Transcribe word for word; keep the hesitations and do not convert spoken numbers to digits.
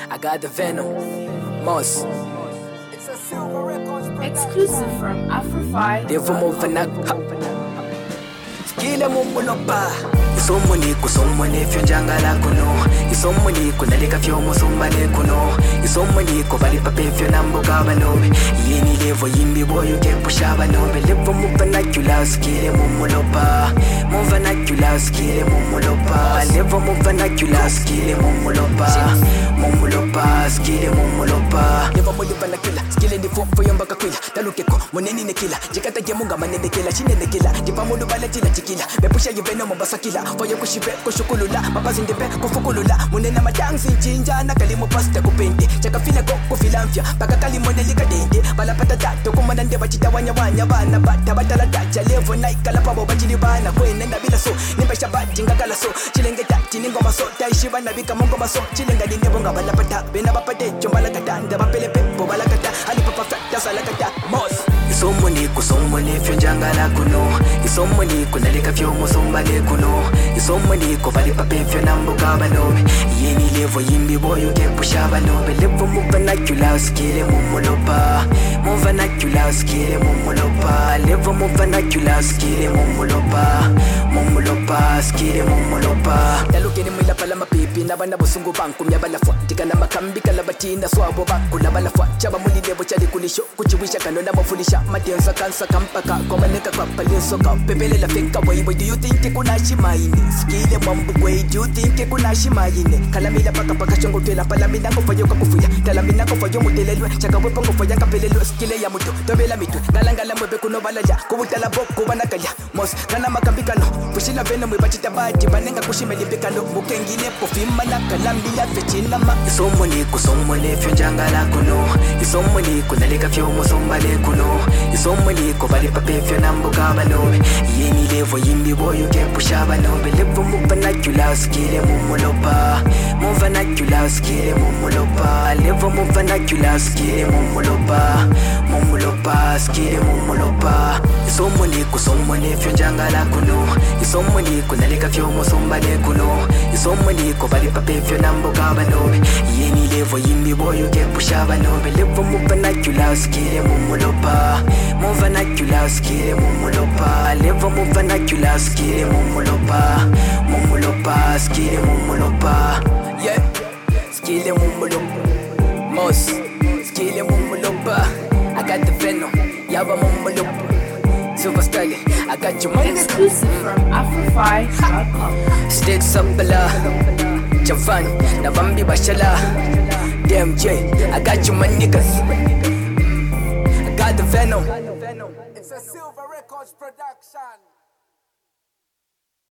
I got the venom. Moss. It's a Silver Records production. Exclusive from Afrofi. Devo Movanak. Skile mumulopa. Isomoni kusomoni fyonjangala kuno. Isomoni kunalika fyomo sombale kuno. Isomoni kubali pape fyonambo kabanobe. Yeni levo yimbi boyo ke pushaba nobe. Levo muvanakula skile mumulopa. Muvanakula skile mumulopa. Levo muvanakula skile mumulopa. Mumulopa skile mumulopa. Levo muvanakula skile ndi fofo yombaka kwila. Talukeko moneni nekila. Jikata gemunga manene kila. Shine nekila. Dipa mudu baletila chikila. Bepusha yiveno mabasakila. Foyo kushibe kushukulula. Mabazi ndibe kufukulula. Munena matansi njinja na kalimo pasta kupende. Chaka fila go kufilamfia. Paka kalimone lika dende. Bala patatato kumanande bachita wanya wanya bana. Bata batala tacha levo naikala pabo bachili bana. Kwene ndabila so. Nimbasha bati ngakala so. Chilenge tati ningoma so. Taishi bana bika mongoma so. Chilenga dinebo nga bala pata. Bena bapate chombala kata. Ndaba pele pepo bala kata. Ali papa fakta sala kata. Moss. Isomoni kusomoni fyonjangala kuno. Isomoni kunalika fyomo sombale kuno. Isomoni kubali pape fyonambo kabanobe. Yeni levo yimbi boyo ke pushaba nobe. Levo muvanakula skile mumulopa. Muvanakula skile mumulopa. Levo muvanakula skile mumulopa. Mumulopa skile mumulopa. Talukeni mwila pala mapipi na bana busungu banku myabala fwa. Tikana makambi kalabatina swabo baku na bala fwa. Chaba muli levo chali kulisho kuchiwisha kanona mafulisha. Matianza kansa kampaka komaneka kwa palinso ka. Pepele la feka way way. Do you think kuna shimaine? Skile mambu way. Do you think kuna shimaine? Kalamila paka paka shongo tela palamina ko fayo kakufuya. Talamina ko fayo mudelelwe. Chaka wepo ko faya kapelelo skile ya muto. Tobela mitu. Galangala mwebe kuno balaya. Kubutala boko banakaya. Mos kana makambikano. Pushila veno mwe bachita bati banenga kushimelipikano. Mukengile pofima na kalambila fechina ma. Isomoni kusomoni fyonjangala kuno. Isomoni kunalika fyomo sombale kuno. Isomoni kubali pape fyonambo kabanobe. Yeni levo yimbi boyo ke pushaba nobe. Levo muvanakula skile mumulopa. Muvanakula skile mumulopa. Levo muvanakula skile mumulopa. Mumulopa skile mumulopa. Isomoni kusomoni fyonjangala kuno. Isomoni kunalika fyomo sombale kuno. Isomoni kubali pape fyonambo kabanobe. Yeni levo yimbi boyo ke pushaba nobe. Levo muvanakula skile mumulopa. Muvanakula skile mumulopa. Levo muvanakula skile mumulopa. Mumulopa skile mumulopa. Yeah, skile mumulopa. Moss, skile mumulopa. I got the venom, yaba mumulopa. Silver Styling, I got your money. Exclusive from Afrofi dot com. Sticks up bala, Javan, Navambi Bashala. D M J, I got your money niggas. I got the venom. It's a Silver Records production.